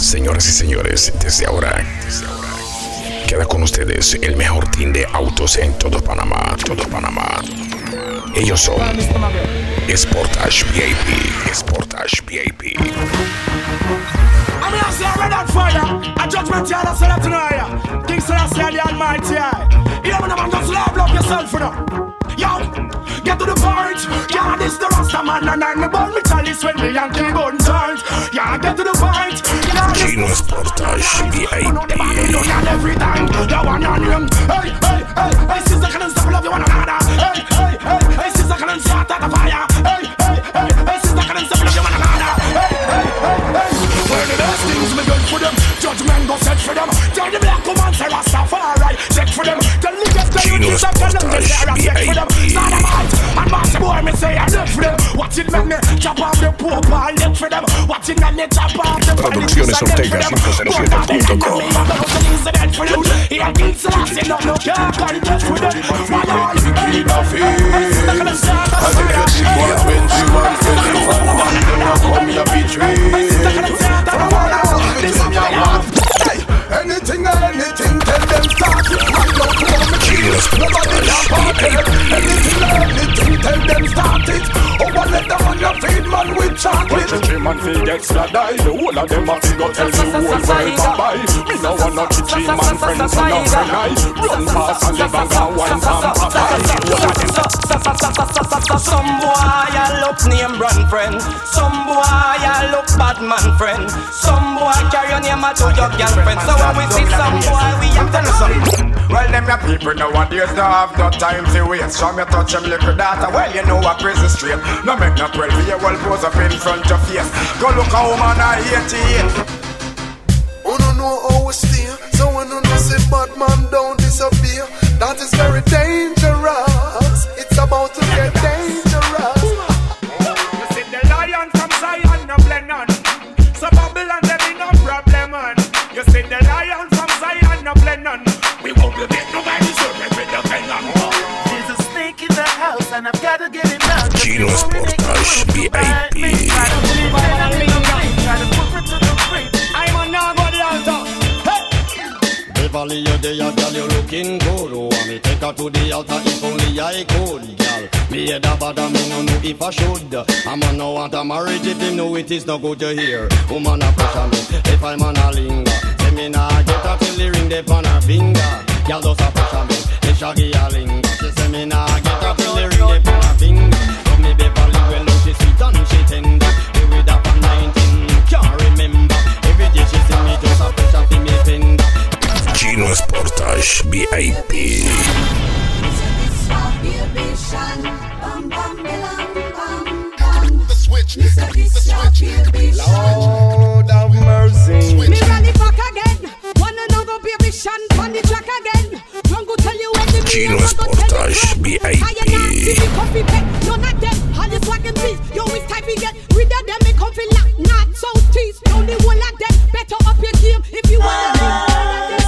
Señoras y señores, desde ahora, queda con ustedes el mejor team de autos en todo Panamá. Ellos son Sportage VIP. I'm here to say I'm ready on fire. A judgment here to say that tonight. King Selassie and the Almighty. You know, man, just love yourself, you know. Yo, get to the point. Yeah, this the Rasta man and I'm about me chalice when me and King gun turns. Yeah, get to the point. Yeah, Gino Sportage VIP. And every time you want on him. Hey, sister, can you stop love you one another? Hey, sister, can you start the fire? Hey, sister, can you stop love you one another? Hey. Where the best things me good for them. Judgment go set for them. Tell the black woman say Rastafari. Check for them. Tell the guests that you tell them they say I check for them. Sodomite and master boy me say I look for them. Watch it make me chop off the poop and look for them. Watch it make me chop off the Producciones Ortega 507.com. Here King Selassie no can't contest for them. Why all you need no fear? I think that she was when she was ready for one. Then come here betray. Anything, tell them start it. Nobody laugh at them. Anything, tell them start it. Oh, one let them on your feed man with chocolate. When the man feel get slidey, the whole of them a figure tell the whole world bye-bye. Me no want no chichi man friends and no friend I. Run fast and live and go one time Some boy I look name brand friend. Some boy I look bad man friend. Some boy carry your name to your girlfriend. So when we see some boy we have to know some. Well, them your people nowadays don't have no time to waste. Show me touch them little data. Well, you know what prison straight. No make no 12 year old pose up in front of face. Go look a woman at 88. Oh no know how we stay. So when you know say bad man don't disappear. That is very dangerous. It's about to get dangerous. You see the lion from Zion no blend on. So Babylon there be no problem on. You see the lion from Zion no blend on. We won't be make nobody so with the pen on. There's a snake in the house and I've got to get him out. Gino Sportage VIP. I'm on nobody altar. Beverly, you there, girl, you looking good. Oh, want me take her to the altar if only I could, girl. Me head a bad, me no know if I should. I'm on no want a marriage if him know it is no good to hear. Woman a pressure me, if I'm on a linger. Say me nah get her till the ring dey on her finger. Girl just a pressure me, the shaggy a linger. She say me nah get her till the ring dey on her finger. But me Beverly well know she sweet and she tender. We with her from 19, can't remember. Every day she see me just a pressure for me fender. Gino Sportage VIP. Lord have mercy. Me rally back again. Wanna know the baby shan on the track again. Don't go tell you when the Gino Sportage VIP. None of them, all the swag and trees. You always type again. Rid of them, me come feel like not so tease. Only one of them, better up your game if you wanna be.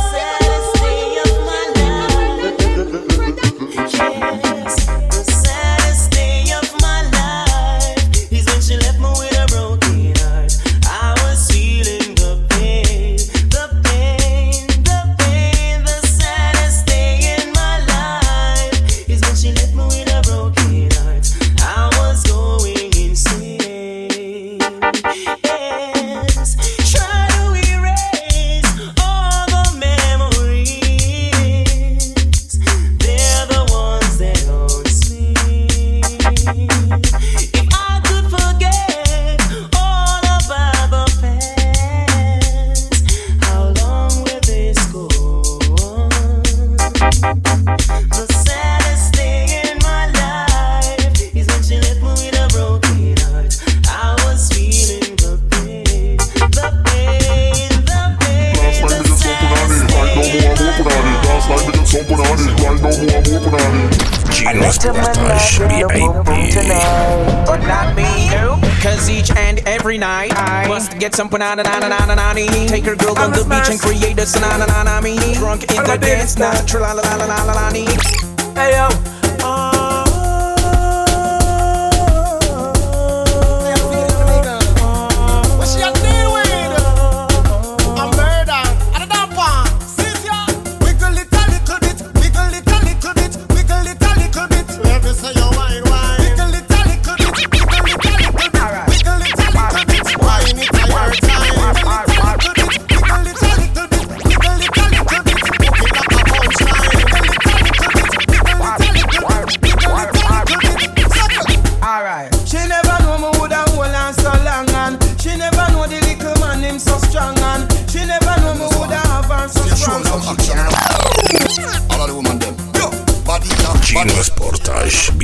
Gino Sportage VIP. But not me, cause each and every night I must get some banana. Take her girl on the beach and create a tsunami. Drunk in the dance, now tra-la-la-la-la-la-la-la. Hey yo.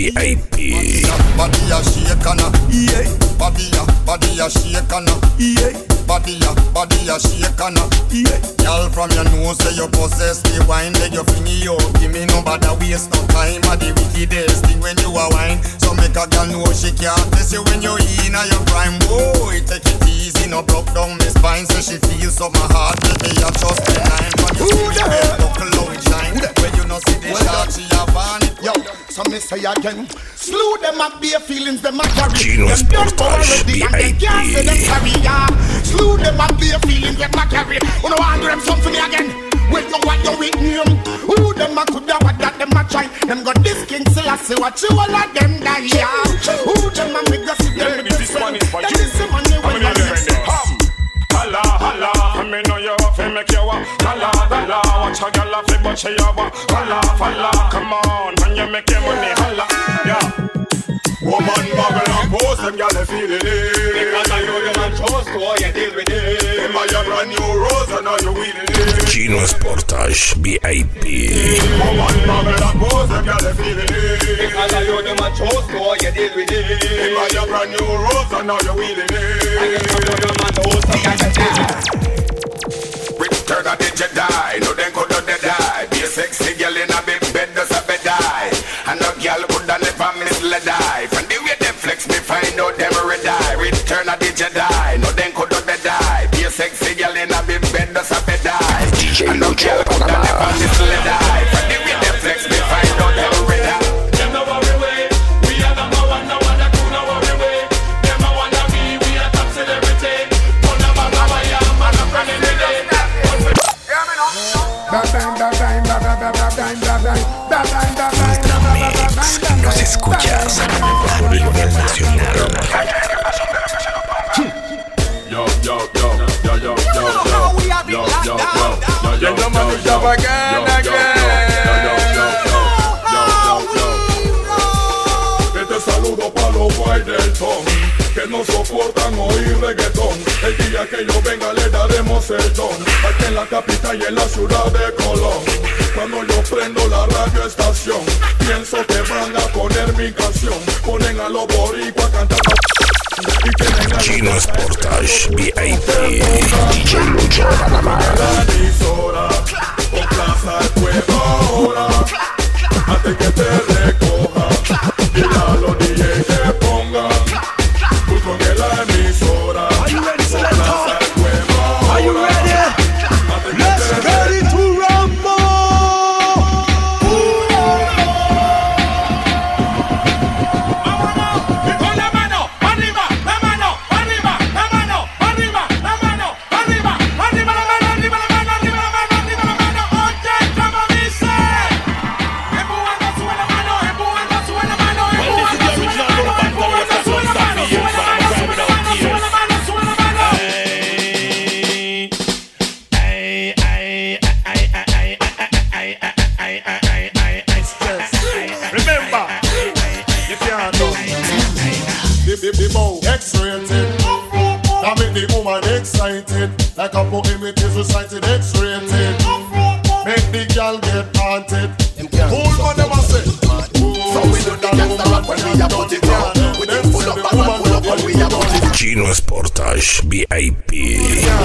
VIP. Body a shake and a yeah. Body a shake and a yeah. Body a shake and a yeah. Girl from your nose say you possess the wine, then you fling it up. Give me no bother waste no time. A the wickedest thing when you a wine. So make a girl know she can't test you when you in a your prime. Boy, take it easy, no broke down my spine. So she feels so my heart, baby, I trust the line. When you see the bed, buckle low it shine. When you no see the shot, she have on it. Yo, so me say again, slew them up bare feelings, them a carry. Gino's Portage VIP. Slew them up bare feelings, them a carry. You know I do them something for me again. Wait, no what you with me? Who them a coulda what that them a try? Them got this king still I see what you all of them die. Who them a make us see them? This one is for you. This is money when you Holla, holla, I me know you have to make you walk. Holla, holla, watch a girl have to but she a walk. Holla, holla, come on, when you make your money, holla, yeah. Woman bubble and pose, them gyal feeling it. Because I know you don't trust, so you deal with it. Them are your brand new rose, and now you wheeling it. Gino's Portage VIP. Woman bubble and pose, them gyal feeling it. Because I know you don't trust, so you deal with it. Them are your brand new rose, and now you wheeling it. I guess you know your man knows how to deal with it. Return of the Jedi, no then could not die. Be a sexy girl in a big bed, does a bed die. And no girl could never misled die. From the way them flex me find out them red eye. Return of the Jedi, no then could not die. Be a sexy girl in a big bed, does a bed die. And no girl could never misled die. From the way them flex me find out them red eye. Them no worry way, we are number one, no one that could no worry way. Them no wanna be, we are top celebrity. One of our I am, and I'm running with it. Nos escuchas a nivel nacional. Yo, yo, yo, yo, yo, yo, yo, yo, Este saludo pa' los guay del ton, que no soportan oír reggaetón. El día que yo venga le daremos el don, aquí en la capital y en la ciudad de Colón. Cuando yo prendo la radio estación, pienso que van a poner mi canción. Ponen a los boricuas cantando Gino's Portage VIP. DJ Lucho Panamá. Con plaza el pueblo ahora, antes que te recoja, dile a los DJ que pongan, tú con la emisora. Are you ready, Selector? Are you ready? Let's get it to rumble. The bow X-rated, that make the woman excited. Like a poem it is recited, X-rated. Make the girl get haunted. Cool man never say. So we do the gangsta when we are put it down. We then pull up and pull up when we are put it down. Gino's Portage VIP.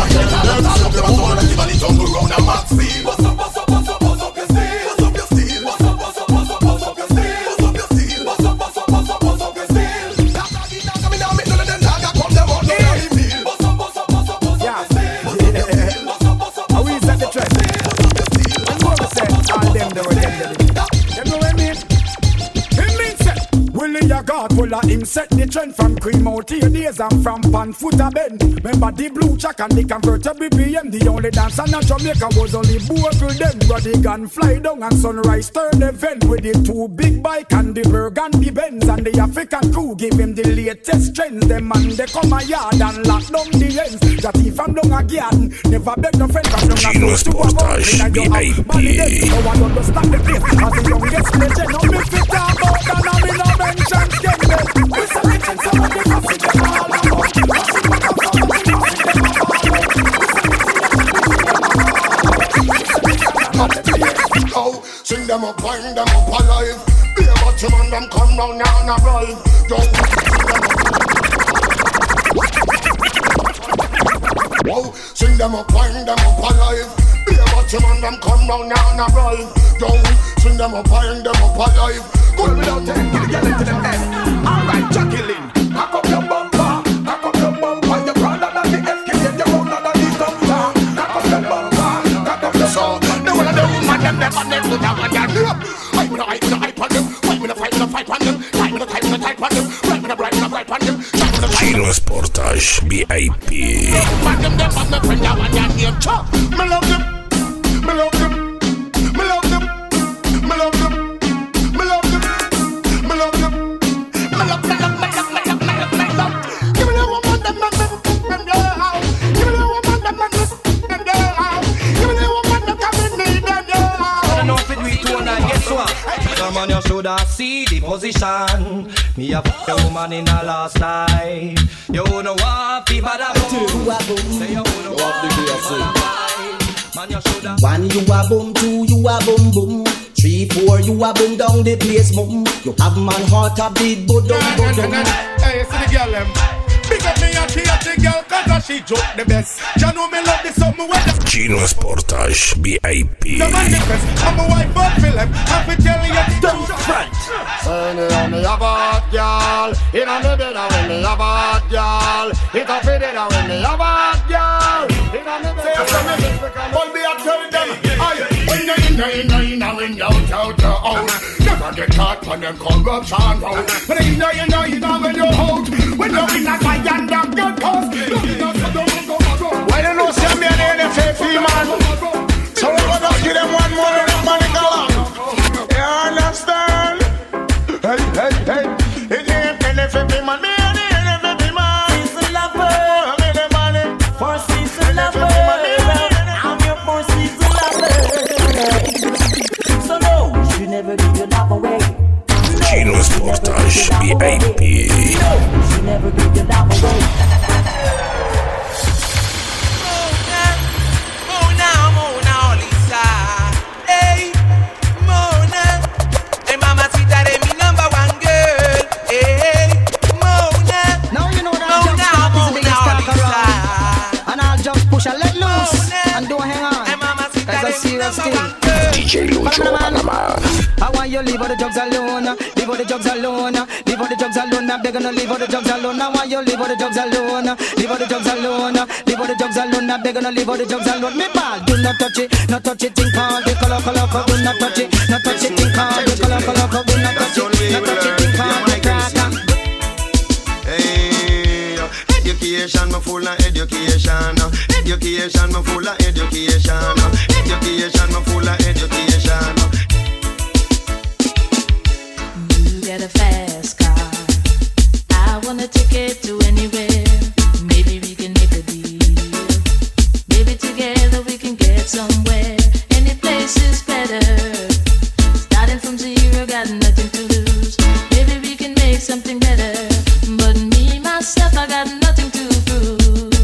Him set the trend from cream out to your days and from pan foot a bend. Remember the blue check and the convertible BM. The only dancer in Jamaica was only Bogle then. But the gun fly down and sunrise turn event with the two big bike and the Burgundy Benz. And the African crew give him the latest trends. Them man they come a yard and lock down the ends. That he from down a garden, never beg no friend from down a Gino's Portage VIP. No one understand the place as the youngest legend. No me fit about and I me no mention them. We selecting some of the classic them all about. Oh, sing them up, wind them up alive. Be about watch him and them come round now and a roll. Whoa, sing them up, wind them up alive. Be a watch him and them come round now and a roll. Yo, sing them up, wind them up alive. Good without them, get into them head. Alright, Jacqueline, cock up your bumper, cock up your bumper. You're proud of the FK, you're round of the bumper. Cock up your bumper, cock up your soul. The one of the woman, them never put out on their lip. Fight with a hype on them, fight with a fight on them, fight with a type on them, right with a bright on them. Chino Sportage VIP. Me love them, me love them, me love them, me love them, me love them, me love them, me love them, me love. Give me the woman that man them down. Give me the woman that man them down. Give me the woman that come with me them down. I don't know if it we two and I guess what. Come on, you shoulda see the position. Me a f*** a woman in a last life. You know what? People that boom. Say you know what? Man, you shoulda. 1 you a boom, 2 you a boom boom, 3, 4 you a boom down the place boom. You have man heart a beat boom. Hey, see the girl them. Big up me and the girl 'cause she joke the best. You know me love this something with the Chino Sportage VIP. the manifest. I'm a wife of Philip. I'm for telling you don't front. Say me on me a bad girl. In on the bed when me a bad girl. It a fit it when me a bad girl. In on the bed. Hold me up tell them. Aye. When you in when you out. Never get caught on them corruption road. When you when you out. When you in a fight and them get caught. Why don't you send me an NFP man? So we're gonna give them one more and them money go on. You understand? Hey. It ain't NFP man, me and the NFP man. Season lover, I'm in the money. for season lover. I'm your for season lover. So no, you never give your love away. Chino Sportage VIP. No, you never give your love away. DJ Lucho Panama. I want you leave all the drugs alone. Leave all the drugs alone. Leave all the drugs alone. I'm begging to leave all the drugs alone. I want you leave all the drugs alone. Leave all the drugs alone. Leave all the drugs alone. I'm begging to leave all the drugs alone. Me ball, do not touch it. Not touch it, think on the color. Do not touch it. Not touch it, think on the color. Do not touch it. Not touch it, think on the cracker. Hey, education, me full of education. Education, me full of education. Education, me full of education. You get a fast car. I want a ticket to anywhere. Maybe we can make a deal. Maybe together we can get somewhere. Any place is better. Starting from zero, got nothing to lose. Maybe we can make something better. But me, myself, I got nothing to prove.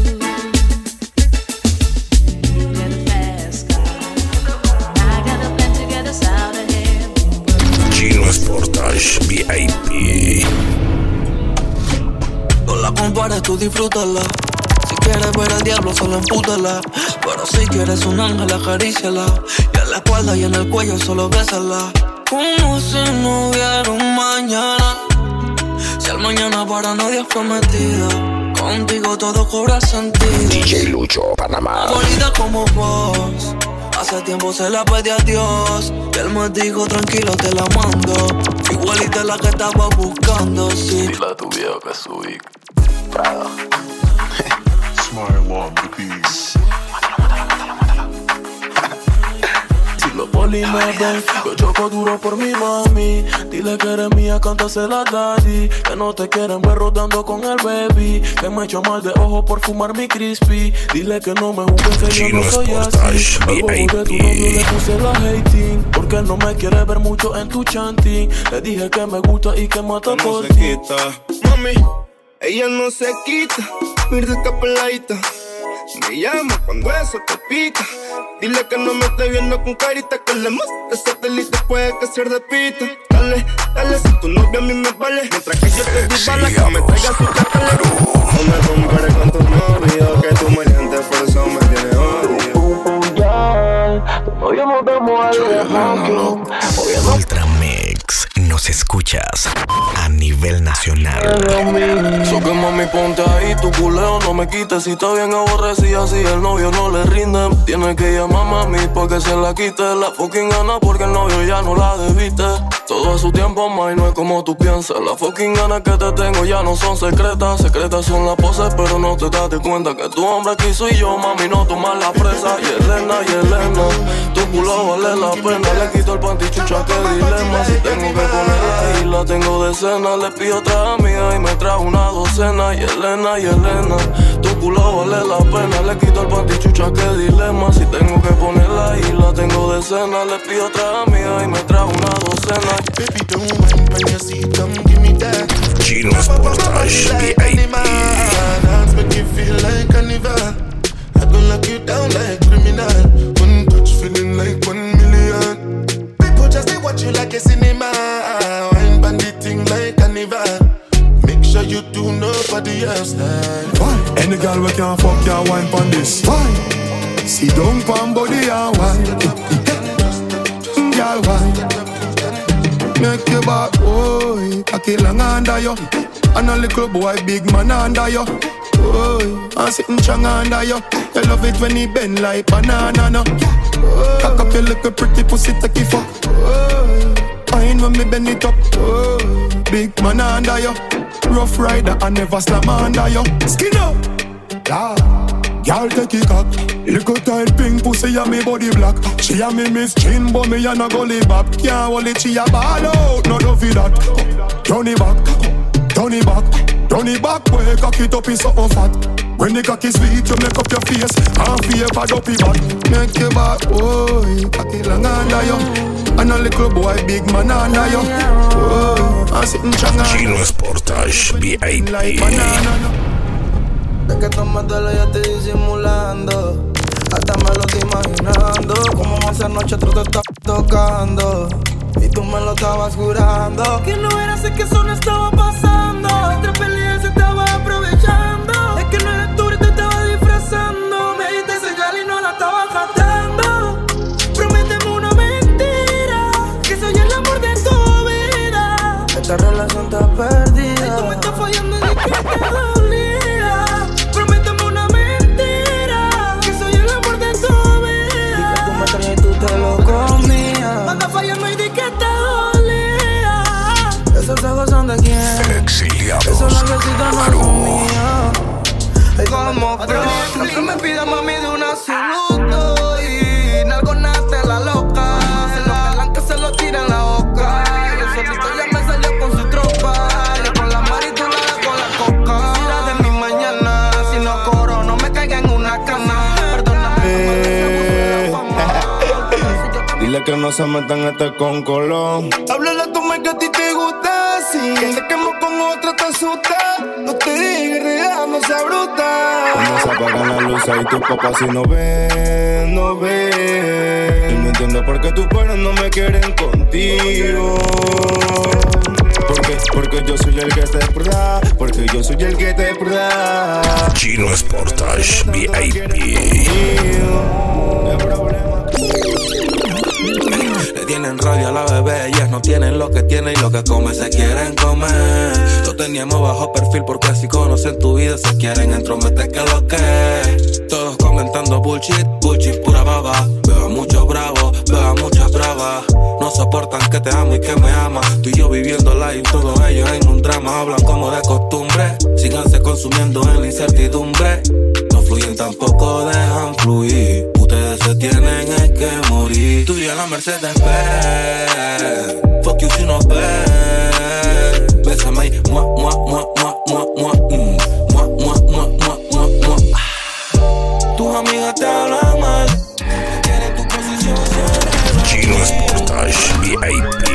You get a fast car. I got a plan to get us out of here. Chino Sportage VIP. No la compares, tú disfrútala. Si quieres ver al diablo, solo empútala. Pero si quieres un ángel, acaríciala. Y en la espalda y en el cuello, solo bésala. Como si no hubiera un mañana. Si el mañana para nadie es prometido. Contigo todo cobra sentido. DJ Lucho Panamá. Bonita como vos. Hace tiempo se la pedí a Dios. Y él me dijo, tranquilo, te la mando. Igualita la que estaba buscando, sí. Dile a tu viejo que subí Prada. Smile on the beats. Si los poli me ven, yo choco duro por mi mami. Dile que eres mía, cántasela a daddy. Que no te quieren ver rodando con el baby. Que me echo mal de ojo por fumar mi crispy. Dile que no me juzguen, que yo no soy así. Al bobo de tu novio le puse la hating. Porque él no me quiere ver mucho en tu chanting. Le dije que me gusta y que mata por ti. No se quita, mami, ella no se quita. Mira esta peladita, me llama cuando eso te pica. Dile que no me esté viendo con carita, que le más de satélite puede que se repita. Dale, dale, si tu novia a mí me vale. Mientras que yo te di bala, que me traiga su chacale. No me romperé con tu novio, que tu maleante por eso me tiene odio. Hoy no te mueves. Ultramix, nos escuchas a nivel nacional. So que mami ponte ahí, tu culeo no me quites. Si está bien aborrecida, si el novio no le rinde, tiene que llamar a mami pa' que se la quite. La fucking gana porque el novio ya no la debiste. Todo a su tiempo, ma, no es como tú piensas. Las fucking ganas que te tengo ya no son secretas. Secretas son las poses, pero no te das cuenta que tu hombre quiso y yo, mami, no tomar la presa. Y Elena, tu culo vale la pena. Le quito el pantichucha, que dilema. Si tengo que ponerla ahí, la tengo de cena. Le pido otra amiga y me trae una docena. Y Elena, tu culo vale la pena. Le quito el pantichucha, que dilema. Si tengo que ponerla ahí, la tengo de cena. Le pido otra amiga y me trae una docena. Baby, don't mind when you see them, give me that. Chino Sportage VIP. Dance make you feel like carnival. I gon' lock you down like criminal. One touch feeling like 1 million. People just they watch you like a cinema. Wine bandit thing like carnival. Make sure you do nobody else like. Why? Any girl we can fuck your wine pon this. Why? See down pon body and wine. Girl wine. Make your back, boy, cocky long under you. And a little boy, big man under you. Boy, I'm sitting strong under you. You love it when he bend like banana, no. Cock up your little pretty pussy, take it fuck. Fine when me bend it up. Big man under you. Rough rider, I never slam under you. Skin up, yeah. Girl take it cock. Little tight pink pussy and me body black. She and me miss chin but me and a gully back. Can't hold it, she a ball out. No love it that. Turn it back, boy, cock it up in something fat. When the cock is sweet, you make up your face and favor dopey back. Make your back, boy, cock it long under you. And a little boy, big man under you. Oh, I'm sitting strong under you. Chino Sportage VIP. De que tómatelo ya estoy disimulando. Hasta me lo estoy imaginando. Como esa noche tú te estabas tocando y tú me lo estabas jurando. Que no era así, que eso no estaba pasando. Entre peleas se estaba aprovechando. Es que no eres tú y te estaba disfrazando. Me diste señal y no la estaba tratando. Prométeme una mentira, que soy el amor de tu vida. Esta relación está perdida. Y tú me estás fallando y de que te dolía. Y tú te lo comías. Anda fallando y di que te dolía. Esos ojos son de quién. Exiliados. Esos labiositos no son míos. Como pro. No me pidas mami de un absoluto. Y nalgonaste la loca. Se lo pelan que se lo tira en la boca. Y el solito ya me salió con su tropa. Yo con la maritula con la coca. Mira de mi mañana. Si no coro no me caiga en una cana. Perdóname. Dile que no se metan este con colón. Háblale a tu me que a ti te gusta así. Que te quemo con otra te asusta. No te digas real, no sea bruta. Cuando se apagan las luces y tus papás si no ven, no ven. Y no entiendo por qué tus padres no me quieren contigo. Porque yo soy el que te da. Porque yo soy el que te da. Chino Sportage VIP. Le tienen rabia a la bebé, ellas no tienen lo que tiene y lo que come se quieren comer. Lo teníamos bajo perfil porque así conocen tu vida, se quieren entrometer que lo que. Todos comentando bullshit, pura baba. Veo a muchos bravos, veo a muchas bravas. No soportan que te amo y que me amas. Tú y yo viviendo live, todos ellos en un drama. Hablan como de costumbre, síganse consumiendo en la incertidumbre. No fluyen, tampoco dejan fluir. Ustedes se tienen que morir. Tú y la Mercedes Benz. Fuck you si no ves. Bésame y mua, mua, mua, mua, mua, mua. Mua, mua, mua, mua, mua, mua. Tus amigas te hablan mal. Quieren tu posición. Chino Sportage VIP.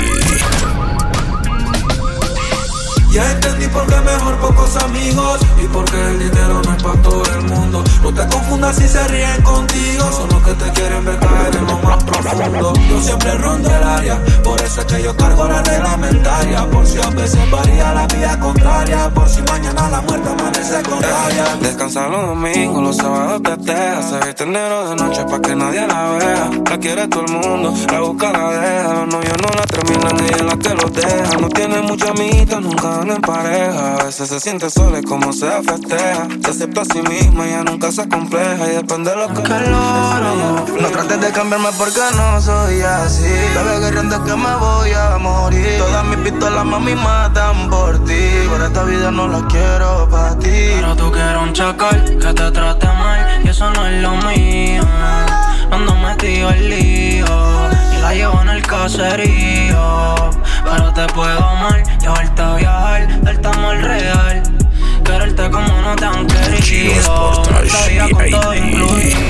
Ya entendí por qué mejor pocos amigos y por qué el dinero no es para todo el mundo. No te confundas si se ríen contigo, son los que te quieren ver caer en lo más profundo. Yo siempre rondo el área, por eso es que yo cargo la reglamentaria. Por si a veces varía la vía contraria, por si mañana la muerte amanece con rabia. Descansa los domingos, los sábados tetea. Se viste el negro de noche pa' que nadie la vea. La quiere todo el mundo, la busca, la deja. Los novios no la terminan, ella es la que los deja. No tiene mucha amiguita, nunca anda en pareja. A veces se siente sola y como sea festeja. Se acepta a sí misma, ella nunca se compleja. Y depende de lo que no trates de cambiarme porque no soy así. Bebé guerrero es que me voy a morir. Todas mis pistolas mami matan por ti. Por esta vida no la quiero pa' ti. Pero tú quieres un chacal que te trate mal, y eso no es lo mío. Ando metido al lío y la llevo en el caserío. Pero te puedo amar, llevarte a viajar, darte amor real. Quererte como no te han querido. Esta vida con todo incluido.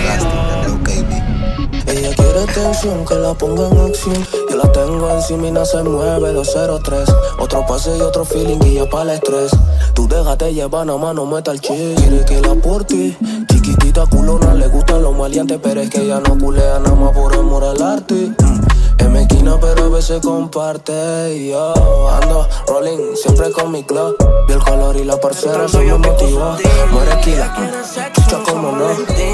Ella quiere atención, que la ponga en acción. Yo la tengo encima y no se mueve, 203. Otro pase y otro feeling y ya para el estrés. Tú déjate llevar, nada más no meta el chis. Quiere que la por ti, chiquitita culona. Le gustan los maleantes, pero es que ella no culea nada más por amor al arte. Es mezquina pero a veces comparte. Y yo ando rolling siempre con mi club. Vi el color y la parcera se me motivó. Muere kila, chucha como no.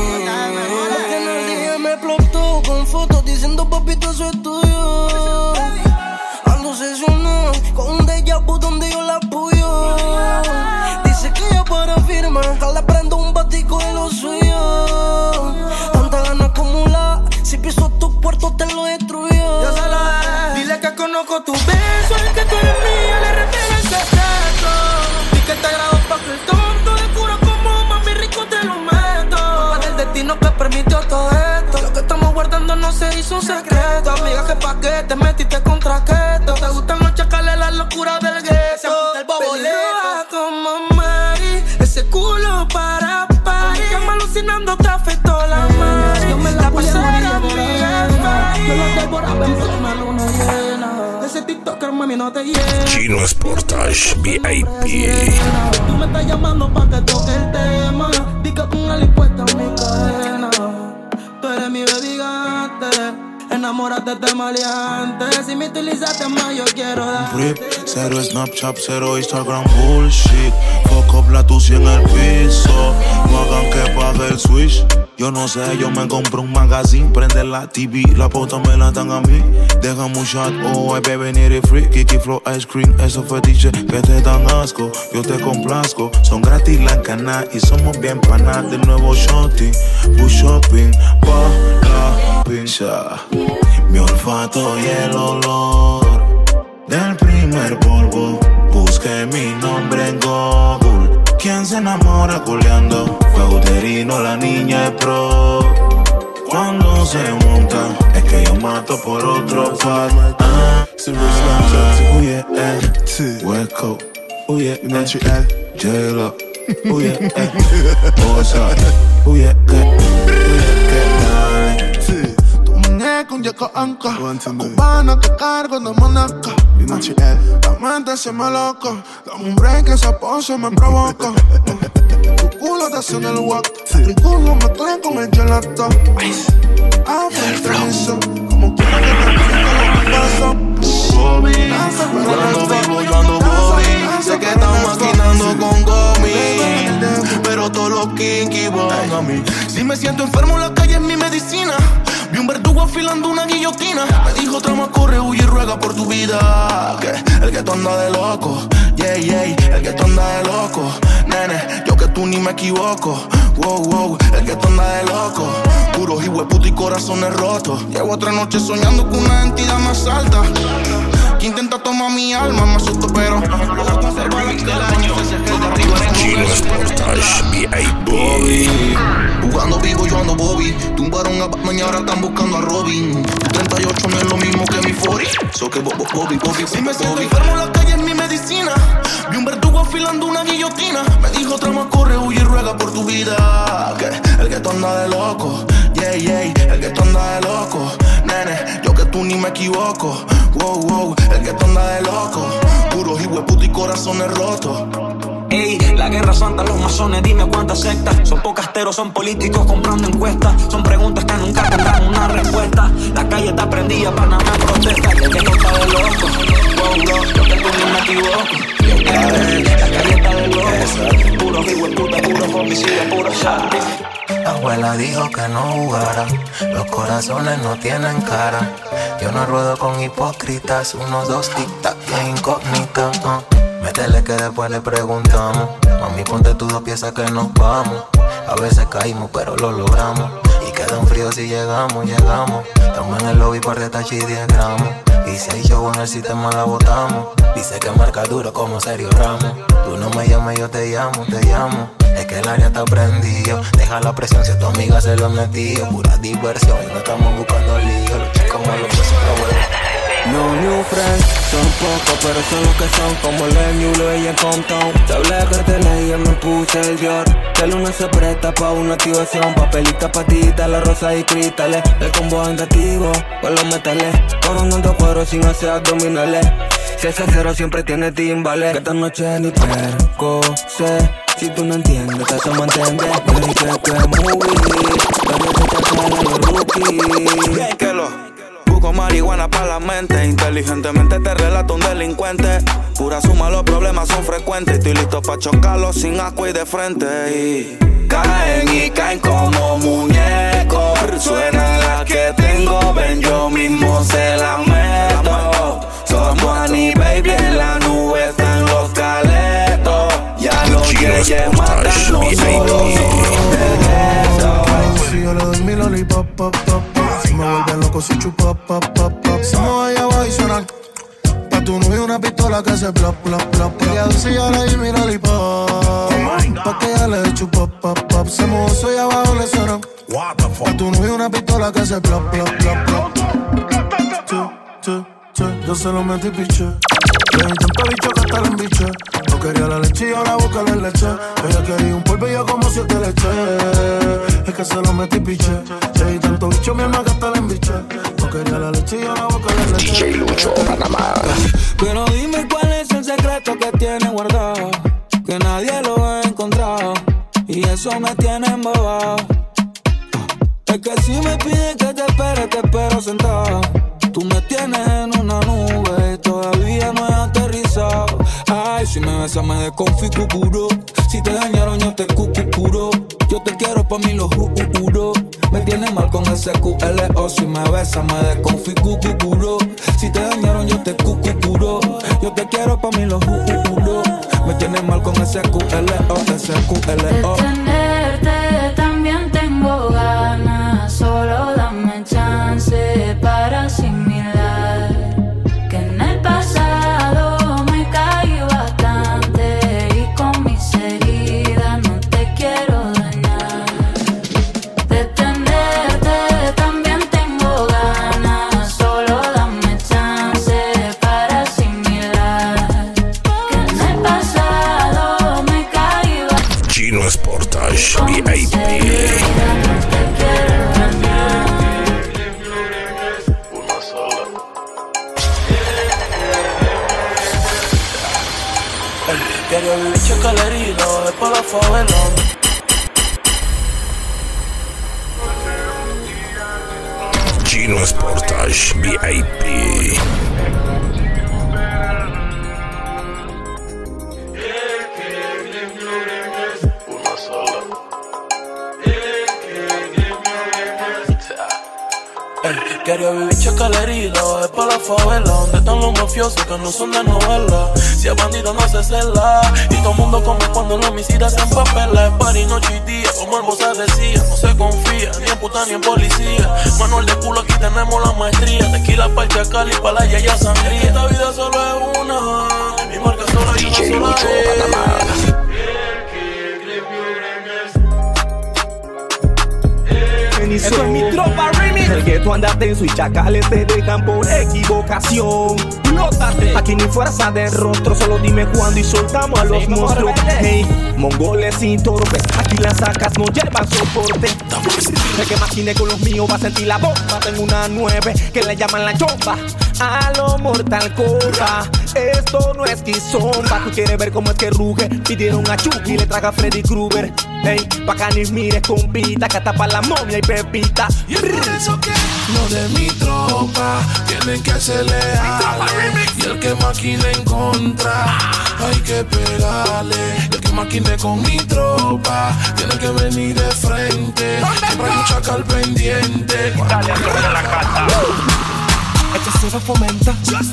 Me explotó con fotos diciendo papito eso es tuyo. Ando obsesionado con un déjà vu donde yo la apoyo. Dice que ella para firmar, que le prendo un batico de lo suyo. Tanta gana acumulada, si piso tu puerto te lo destruyo. Ya se la es. Dile que conozco tu beso, el que tú eres mía, le revela el secreto. Di que te grabo pa' que el tonto de cura como mami rico te lo meto. Culpa del destino que permitió todo esto. Lo que estamos guardando no se hizo un secreto. Amiga, que pa' qué te metiste con traqueto. Te gustan los chacales, la locura del gueto. El boboleto como Mari, ese culo para party. Que me alucinando te afectó la Mari. Yo me la pasé a mi jefa. Yo lo devoraba en plena luna llena. Ese TikToker mami no te llena. Chino Sportage VIP. Tú me estás llamando pa' que toque el tema. Di que ponga la impuesta en mi cadena. Tú eres mi baby gante. Enamórate de maleante. Si me utilizaste más yo quiero dar. Rip, cero Snapchat, cero Instagram bullshit. Fuck up la tusi en el piso. No hagan que pague el switch. Yo no sé, yo me compro un magazine. Prende la TV, la pauta me la dan a mí. Deja un shot, oh, hay bebé ni free. Kiki Flow Ice Cream, esos fetiches que te dan asco. Yo te complazco, son gratis la cana. Y somos bien panas del nuevo shorty. Push shopping, pa' la pincha. Mi olfato y el olor del primer polvo. Busqué mi nombre en Google. ¿Quién se enamora culeando? Fue uterino, la niña es pro. Cuando se monta, es que yo mato por otro fat. Oh yeah, West Coast. Oh yeah, Montreal. J-Lo. Oh yeah, Osa. Oh yeah, con Yaco Anca, cubana que cargo de Monaco. La mente se me loco, dame un break, esa pose me provoca. Tu culo te hace en el walk, mi culo me trae con el gelato. Afro, como quiera que te diga lo que pasa. Bobby, cuando vivo yo ando Bobby. Sé que están maquinando con Gomi, pero todos los kinky van a mí. Si me siento enfermo, la calle es mi medicina. Vi un verdugo afilando una guillotina. Me dijo trama, corre, huye y ruega por tu vida. Que el que tú anda de loco, yeah, yeah, el que tú anda de loco. Nene, yo que tú ni me equivoco. Wow, wow, el que tú anda de loco. Puros hijueputa y corazones rotos. Llevo 3 noches soñando con una entidad más alta que intenta tomar mi alma, me asusto pero puedo conservar la calma. Chino Sportage VIP. Jugando vivo yo ando Bobby. Tumbaron a Batman y ahora están buscando a Robin. Tu 38 no es lo mismo que mi 40. So que Bobby. Si me siento enfermo, la calle es mi medicina. Vi un verdugo afilando una guillotina. Me dijo trama, corre, huye y ruega por tu vida. Que el que tú anda de loco, yeah, yeah, el que tú anda de loco. Nene, yo que tú ni me equivoco. Wow, wow, el que tú anda de loco. Puros hijueputa y corazones rotos. Ey, la guerra santa, los masones, dime cuántas sectas. Son pocasteros, son políticos comprando encuestas. Son preguntas que nunca tendrán una respuesta. La calle está prendida, Panamá protesta. El que no está de loco, wow, bro, yo que tú ni me equivoco. La calle está de loco, puro hijo de puta, puro homicidio, puro shot. La abuela dijo que no jugara, los corazones no tienen cara. Yo no ruedo con hipócritas, 1, 2 tic-tac e incógnita. Métele que después le preguntamos. Mami, ponte tus 2 piezas que nos vamos. A veces caímos pero lo logramos. Y queda un frío si llegamos. Estamos en el lobby par de tachi 10 gramos. Y si hay show en el sistema la botamos. Dice que marca duro como Sergio Ramos. Tú no me llames, yo te llamo. Es que el área está prendido. Deja la presión si a tu amiga se lo metió. Pura diversión y no estamos buscando lío. Los chicos malos que son los buenos. No new friends, son pocos pero son los que son. Como el Ñulo y el Compton. Te hablé de carteles y yo me puse el Dior. Que luna se presta pa' una activación. Papelita, patita, la rosa y cristales. El combo andativo, con los metales. Coronando cuero sin hacer abdominales. Si es acero siempre tiene timbales. Que esta noche ni perco sé. Si tú no entiendes, te hacemos entender. Yo dije que es movie. También te echas los rookies. Bien que lo busco marihuana pa' la mente. Inteligentemente te relato un delincuente. Pura suma, los problemas son frecuentes. Estoy listo pa' chocarlos sin asco y de frente. Y caen y caen como muñecos. Suena la que tengo, ven yo mismo se la meto. Somos Annie Baby, en la nube están los caletos. Ya los yeyes matan los solos. Si yo le doy mi lollipop, pop, pop, pop. Si me vuelven loco si chupa, pop, pop, pop. Se mueve allá abajo y suena. Pa' tu novio una pistola que hace plop, plop, plop. Y a dulce yo le doy mi lollipop. Pa' que ella le chupa, pop, pop. Se mueve eso allá abajo le suena. Pa' tu novio una pistola que hace plop, plop, plop, plop. Yo se lo metí piche. Le di tanto bicho que hasta la embiche. No quería la leche y ahora busca la leche. Ella quería un polvo y yo como 7 leches. Es que se lo metí piche. Le di tanto bicho mi alma que hasta la embiche. No quería la leche y ahora busca la leche. DJ Lucho, Panamá. Pero dime cuál es el secreto que tiene guardado, que nadie lo ha encontrado. Y eso me tiene embobado. Es que si me piden que te espero sentado. Tú me tienes en una nube y todavía no he aterrizado. Ay, si me besas me desconfiguro. Si te dañaron yo te cucuro. Yo te quiero pa' mí lo juro. Me tienes mal con ese QLO. Si me besas me desconfiguro. Si te dañaron yo te cucuro. Yo te quiero pa' mí lo juro. Me tienes mal con ese QLO, ese QLO. De tenerte también tengo ganas. Solo dame chance para asimilar que en el pasado me caí bastante y con mis heridas no te quiero dañar. De tenerte también tengo ganas. Solo dame chance para asimilar que en el pasado me caí bastante. Chino Sportage VIP. Quería vivir chacalerío, es pa' la favela. Chino Sportage VIP. Quería vivir chacalerío, es pa' la favela. Donde están los mafiosos que no son de novela. Si es bandido no se cela. Y todo el mundo come cuando los homicidas se empapela. Es party noche y día, como el bossa decía. No se confía, ni en puta ni en policía. Manuel de culo, aquí tenemos la maestría. Tequila pa' el chacal y pa' la yaya sangría. Esta vida solo es una. Mi marca solo hay una sola vez. Eso es mi tropa remix. El gueto anda tenso y chacales te dejan por equivocación. explótate. Aquí ni fuerza de rostro, solo dime cuándo y soltamos a los monstruos. Hey, mongoles y torpes, aquí las sacas no llevan soporte. El que maquine con los míos va a sentir la bomba. Tengo una 9 que le llaman la chomba. A lo Mortal Kombat. Esto no es Kizomba. Tú quieres ver cómo es que ruge. Pidieron a Chucky y le traga a Freddy Krueger. Hey, pa' que ni mires compita, que hasta pa' la momia y pepita. Y es por eso que los de mi tropa tienen que ser leales. Y el que maquine en contra, hay que pegarle. Y el que maquine con mi tropa tiene que venir de frente. Siempre hay un chacal pendiente. Dale a la casa. Esto se va a fomentar.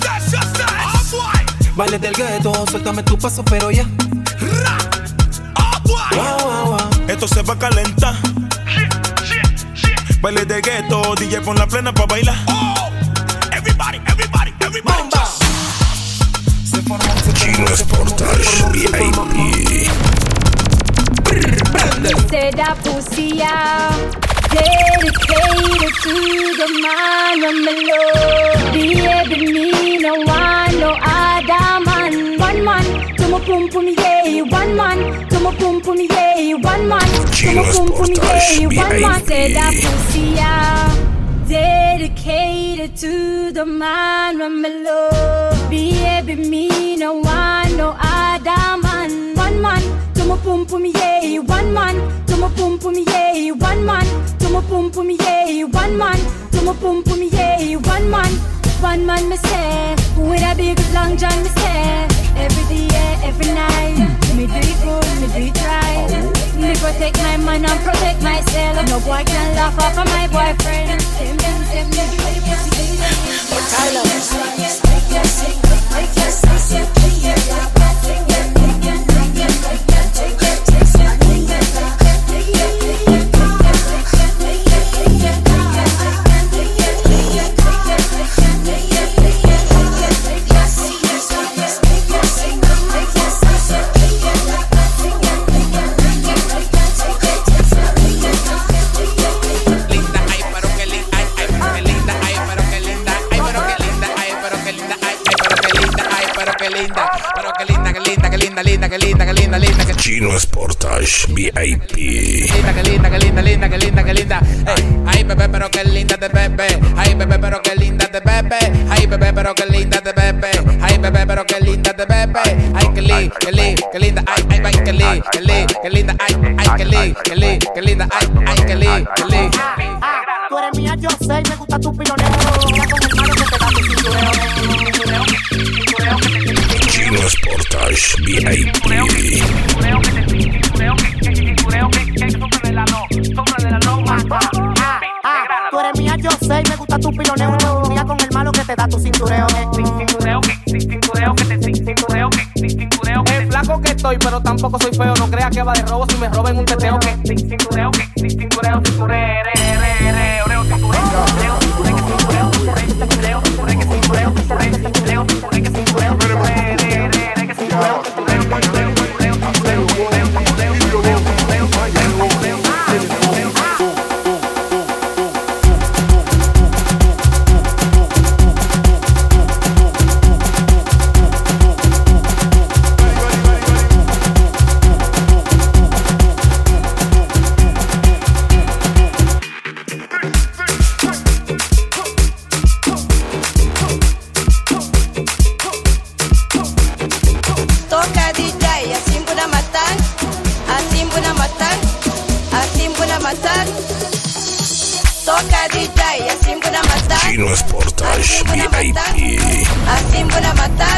Baile del gueto, suéltame tu paso, pero ya. Esto se va a calentar. Baile de gueto, DJ pon la plena pa' bailar. Everybody. Chino Sportage VIP. Said that pussy out, dedicated to the man of my love. Baby, me no want no other man. One man to my pum pum yeah. One man to my pum pum yeah. One man to my pum pum yeah. One man said that pussy out, dedicated to the man of my love. Baby, me no want no other man. One man to my pum pum yeah. One man to my pum pum yeah. One man to my pum pum yeah. One man to my pum pum yeah. One man me say, with a big long john me say. Every day, every night, me do it good, me do it right. Me protect my man and protect myself. No boy can laugh off of my boyfriend. Same me do it pussy. I love it. Chino Sportage VIP. Qué linda. Ay, bebé, pero qué linda de bebé. Ay, bebé, pero qué linda de bebé. Ay, bebé, pero qué linda de bebé. Ay, bebé, pero qué linda de bebé. Ay, qué linda. Ay, qué linda. Ay, qué linda. Ay, qué linda. Tú eres mía, yo sé, y me gusta tu piloneo. Chino Sportage VIP. Tú eres mía, yo sé, y me gusta tu piloneo. Un día con el malo que te da tu cintureo. El flaco que estoy, pero tampoco soy feo. No creas que va de robo si me roben un teteo. Chino Sportage VIP. Assim buna matar.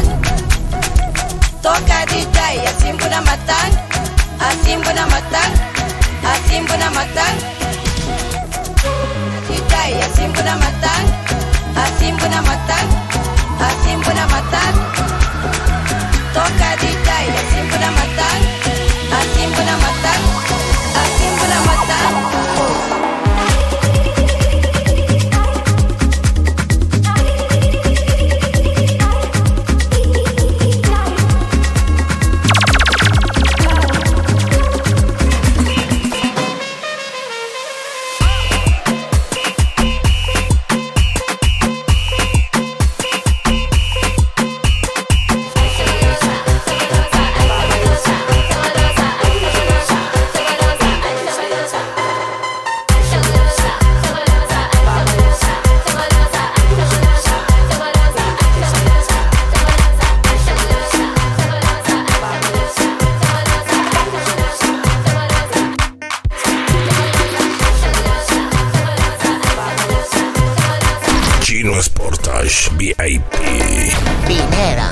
Toca DJ, assim buna matar. Assim buna matar. Assim buna matar. DJ, assim buna matar. Assim buna matar. Assim buna matar. Toca DJ, assim buna matar. Assim buna matar. Assim buna matar. VIP. Vinera.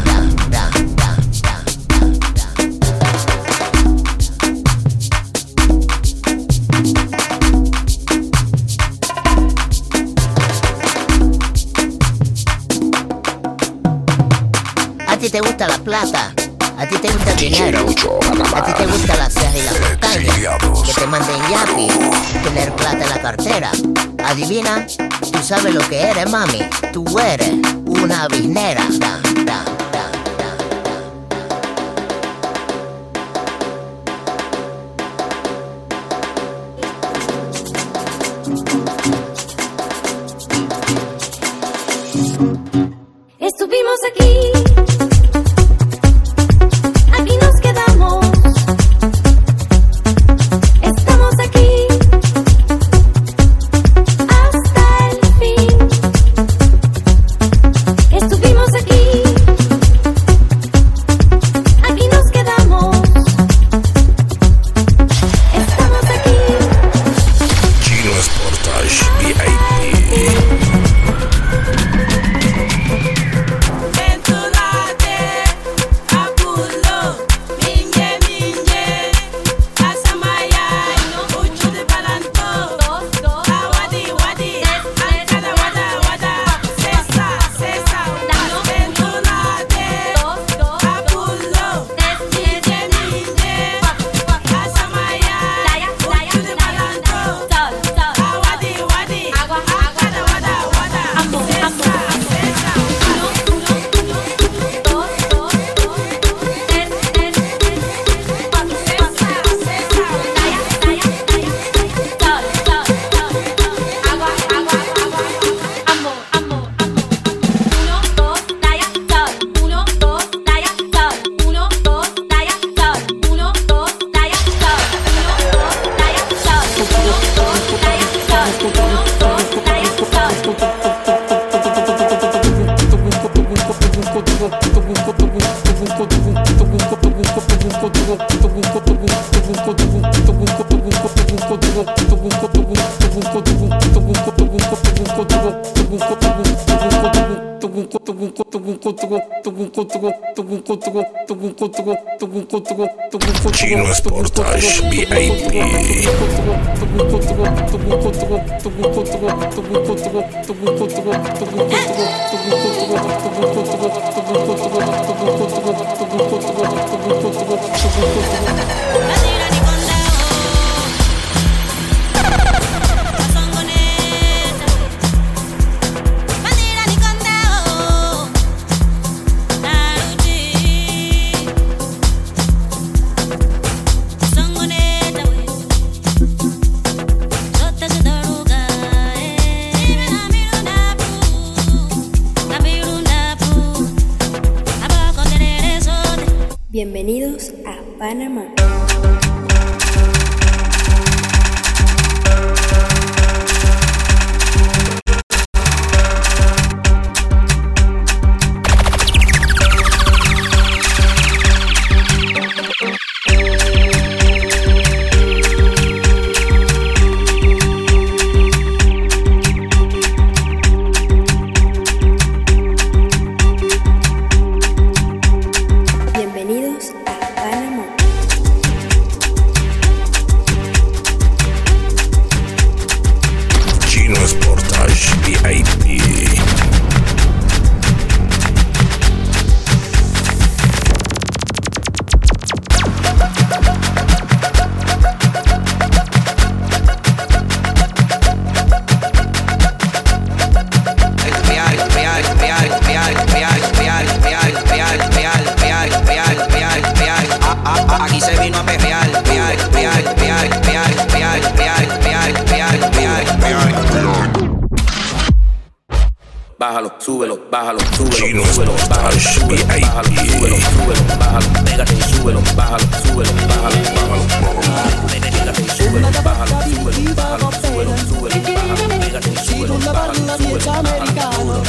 A ti te gusta la plata, a ti te gusta el dinero, a ti te gusta la ceja y la pestaña, que te manden yapi, tener plata en la cartera. Adivina, tú sabes lo que eres, mami, tú eres una vinera. Estuvimos aquí. Aquí nos quedamos. Estamos aquí hasta el fin. Estuvimos aquí. Aquí nos quedamos. Estamos aquí. Chino Sportage VIP. Chino Sportage VIP. Bienvenidos a Panamá. Bienvenidos a Panamá. Chino Sportage VIP. Aquí se vino a perrear, bájalo, súbelo, bájalo, súbelo, súbelo, bájalo, súbelo, bájalo, súbelo, súbelo, bájalo, pégate y súbelo, bájalo, súbelo, bájalo, bájalo, pégate y súbelo, bájalo, súbelo, bájalo, súbelo, súbelo, bájalo, pégate y súbelo, bájalo, súbelo, bájalo,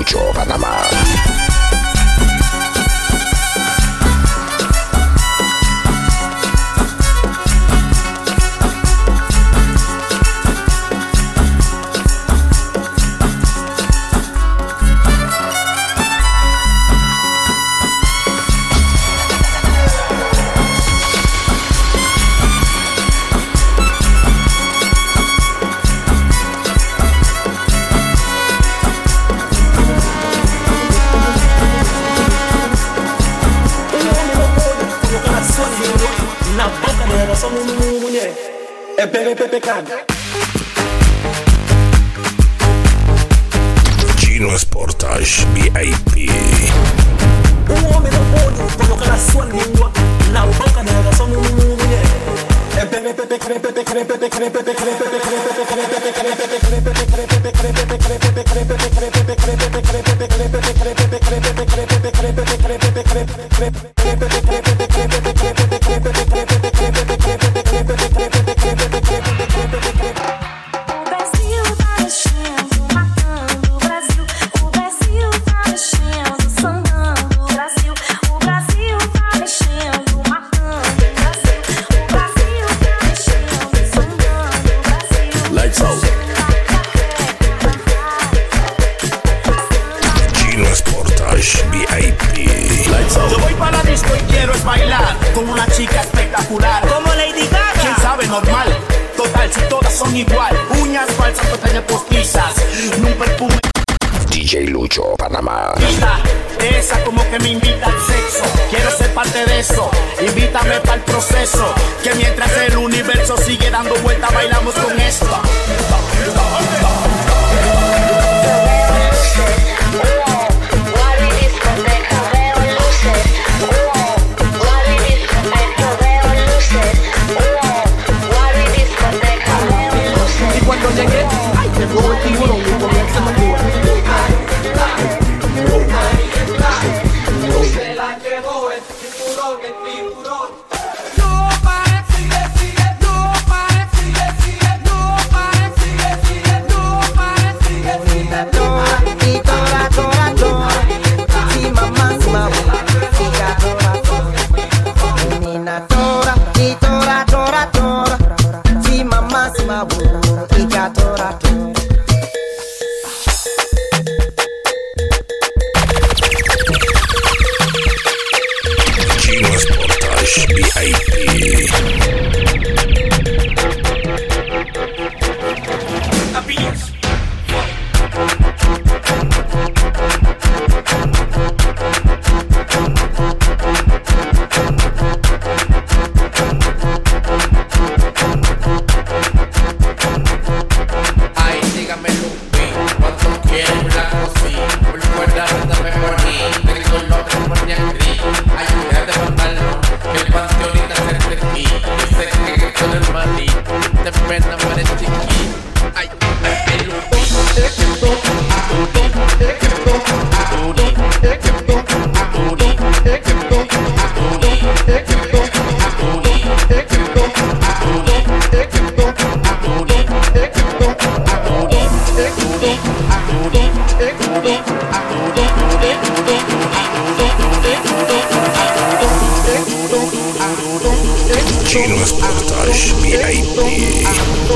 Lucho, Panamá. Gino Sportage VIP. Un uomo non buono, colloca la sua lingua nella bocca nera, sono un mulher. E bebe pepe crepe pepe crepe pepe crepe pepe crepe pepe crepe crepe crepe crepe crepe crepe crepe crepe Gino Sportage VIP. Yo voy para la disco y quiero es bailar con una chica espectacular, como Lady Gaga. ¿Quién sabe? Normal. Total, si todas son igual. Uñas falsas, pestañas postizas, un perfume. DJ Lucho, Panamá. Esa como que me invita al sexo. Quiero ser parte de eso. Invítame para el proceso. Que mientras el universo sigue dando vueltas, bailamos con esto. Y cuando llegué, ay, te pongo el tiburón y comienza a jugar. Se la llevó el tiburón, el tiburón. No pare, sigue, sigue, no pare, sigue, sigue, no pare, sigue, sigue, no pare, sigue, sigue. Tora, y tora, tora, tora. Si mamá, si mamá, fica tora, tora. Menina tora, y tora, tora, tora. Si mamá, si mamá, fica tora, tora. Gino Sportage VIP. Ay, dígame Lupi, ¿cuánto quieres la cocina? Por fuera anda mejor y tengo lo que ponía gris. Ay, deja de mandarlo, que el panteonita se te aquí. Yo sé que con el maní te pena para el chiqui. Ay, el Lupi. Gino Sportage VIP.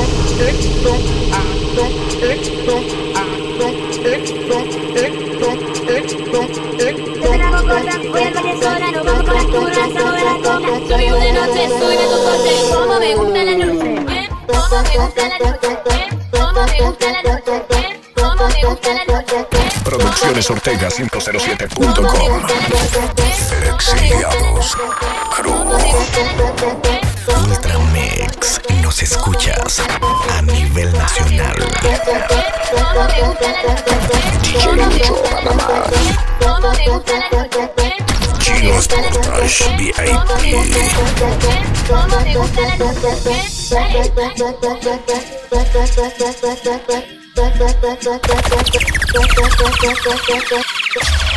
Subimos de noche, sube tu coche. Como me gusta la noche, como me gusta la noche, como me gusta la noche, como me gusta la noche. Producciones Ortega 507.com. Exiliados Crew. Ultramix. Nos escuchas a nivel nacional. DJ Lucho, Panamá. Gino Sportage VIP. Como me gusta la noche.